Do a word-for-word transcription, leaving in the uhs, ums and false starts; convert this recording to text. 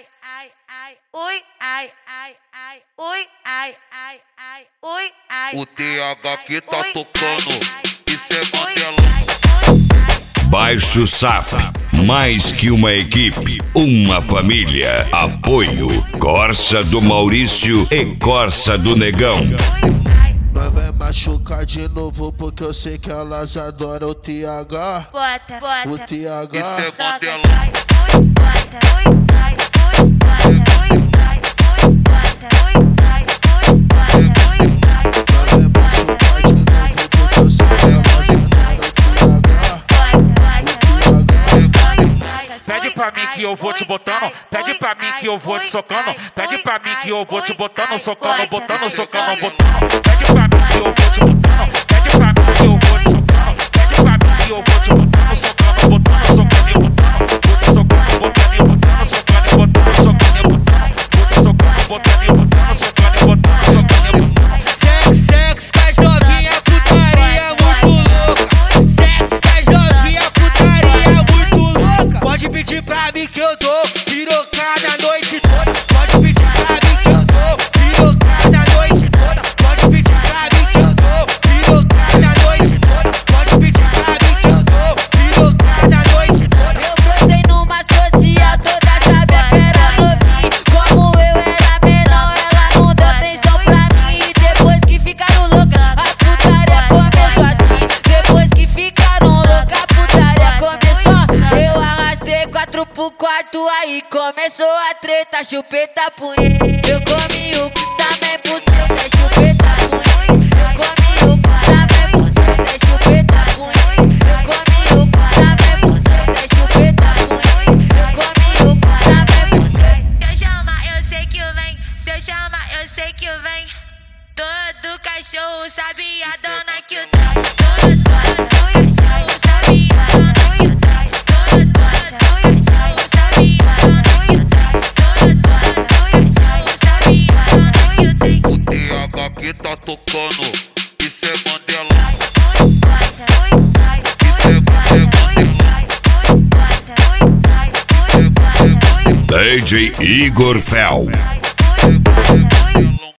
ai, ai, ai, ui, ai, ai, ai, ui, ai, ai, ai, ui, ai. O T H que tá tocando, isso é Mandela. Baixo Safra, mais que uma equipe, uma família. Apoio Corsa do Maurício e Corsa do Negão. Nós vai machucar de novo porque eu sei que elas adoram o T H. Bota, bota. O T H. Isso é Mandela. Pede pra mim que eu vou te botando, pede pra mim que eu vou te socando, pede pra mim que eu vou te botando, socando, botando, socando, botando. Pede pra mim que eu vou te botando, pede pra mim que eu vou te socando, pede pra mim que eu vou te botando, socando, botando, socando e botando, vou te socando, botando e botando, socando e botando, socando e botando, vou te socando, botando e botando, socando e botando, socando e botando. Sexo, sexo, com as novinha, putaria muito louca. Sexo, com as novinha, putaria muito louca. Pode pedir pra mim que eu dou pirocada a noite toda. Pode pedir pra mim que eu dou pirocada a noite toda. Pode pedir pra mim que eu dou pirocada a noite toda. Pode pedir pra mim que eu dou pirocada a noite toda. Eu brotei numa social, toda sabia que era novinha. Como eu era menor, ela não deu atenção pra mim. Depois que ficaram loucas, a putaria começou assim. Depois que ficaram loucas, a putaria começou. Eu arrastei quatro pro quarto, aí começou a treta, chupeta punheta. Eu comi o cu também por treta, chupeta punheta. Eu comi o cu também por treta, chupeta punheta. Eu comi o cu também por treta, chupeta punheta. Eu comi o cu também por treta. Se eu chama, eu sei que vem. Se eu chama, eu sei que vem. Todo cachorro sabe a dona que o traz. Todo, todo cachorro sabe a dona que o traz. Todo, todo cachorro sabe a dona que o traz. Todo, todo cachorro sabe a dona que o tem. O T H que tá tocando, isso é Mandela. Isso é Mandela. D J Igor Fel.